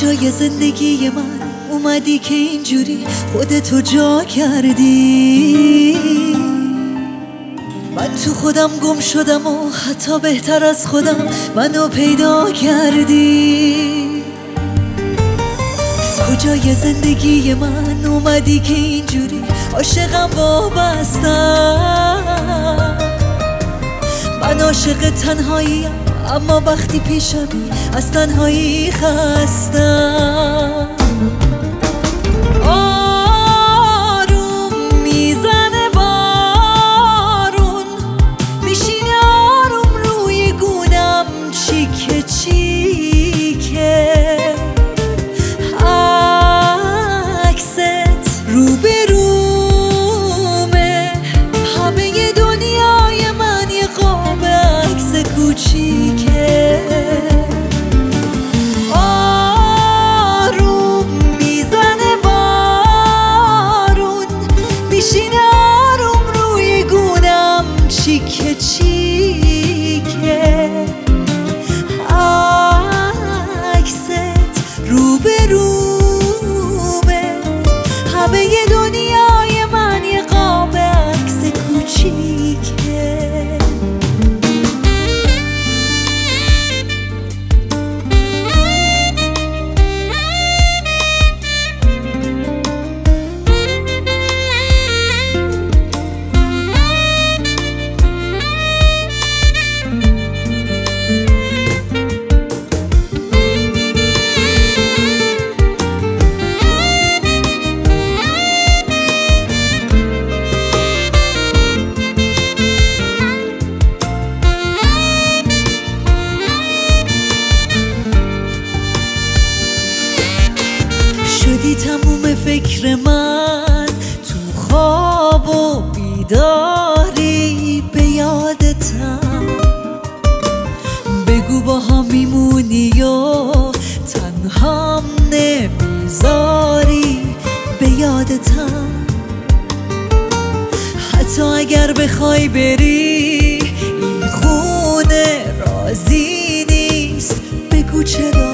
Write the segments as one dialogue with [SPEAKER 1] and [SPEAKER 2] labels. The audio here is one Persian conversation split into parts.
[SPEAKER 1] کجای زندگی من اومدی که اینجوری خودتو جا کردی؟ من تو خودم گم شدم و حتی بهتر از خودم منو پیدا کردی. کجای زندگی من اومدی که اینجوری عاشقم وابستم؟ من عاشق تنهاییم اما وقتی پیشمی از تنهایی خستم. آروم میزنه بارون، میشینه آروم روی گونم چیکه چیکه. عکست روبرومه، همه دنیای من یه قاب عکس کوچیکه. آروم میزنه بارون، میشینه آروم روی گونم چیکه چیکه. عکست روبرومه، همه دنیای من یه قاب عکس کوچیکه. شدی تموم فکر من تو خواب و بیداری، به یادتم. بگو با هم میمونی و تنهام نمیذاری، به یادتم. حتی اگر بخوای بری این خونه راضی نیست، بگو چرا.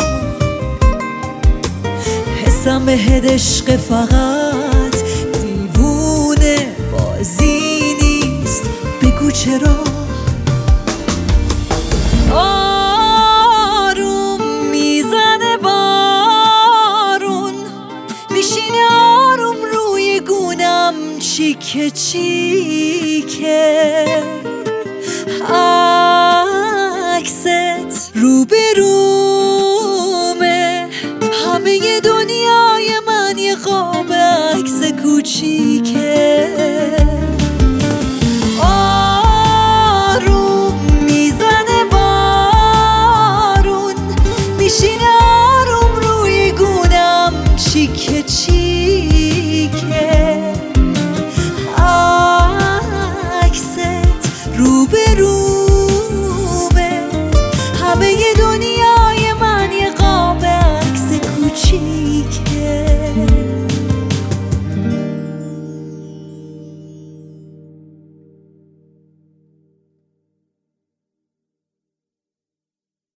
[SPEAKER 1] حسم بهت عشق فقط دیوونه بازی نیست، بگو چرا. آروم میزنه بارون، میشینه آروم روی گونم چیکه چیکه. عکست روبرو